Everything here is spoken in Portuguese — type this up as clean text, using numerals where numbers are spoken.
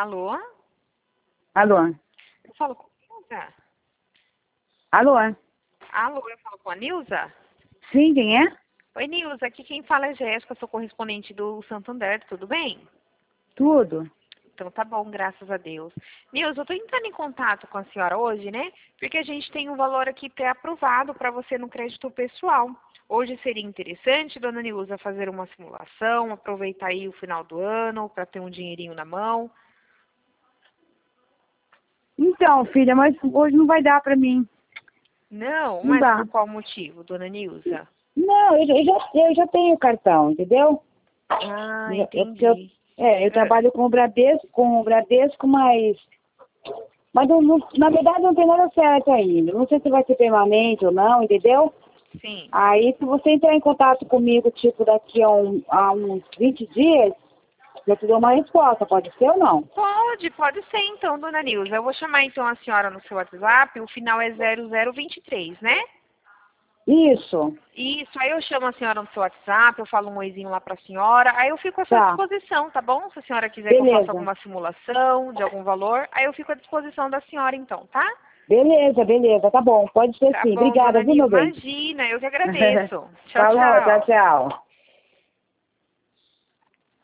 Alô? Alô? Eu falo com a Nilza? Alô? Alô, eu falo com a Nilza? Sim, quem é? Oi, Nilza, aqui quem fala é Jéssica, sou correspondente do Santander, tudo bem? Tudo. Então tá bom, graças a Deus. Nilza, eu tô entrando em contato com a senhora hoje, né? Porque a gente tem um valor aqui pré-aprovado para você no crédito pessoal. Hoje seria interessante, dona Nilza, fazer uma simulação, aproveitar aí o final do ano para ter um dinheirinho na mão. Então, filha, mas hoje não vai dar pra mim. Não, Não mas dá. por qual motivo, dona Nilza? Não, eu já tenho cartão, entendeu? Ah, Eu, entendi. eu trabalho com o Bradesco, mas na verdade não tem nada certo ainda. Não sei se vai ser permanente ou não, entendeu? Sim. Aí, se você entrar em contato comigo, tipo, daqui a uns 20 dias, eu te dou uma resposta, pode ser ou não? Pode ser então, dona Nilza. Eu vou chamar então a senhora no seu WhatsApp, o final é 0023, né? Isso, Isso, aí eu chamo a senhora no seu WhatsApp, eu falo um oizinho lá pra senhora, aí eu fico à sua tá. disposição, tá bom? Se a senhora quiser que eu faça Beleza. alguma simulação de algum valor, aí eu fico à disposição da senhora então, tá? Beleza, tá bom, pode ser Tá sim. bom, Obrigada, dona viu, meu Nilza. bem? Imagina, eu que agradeço. Tchau, Falou, tchau, tchau. tchau.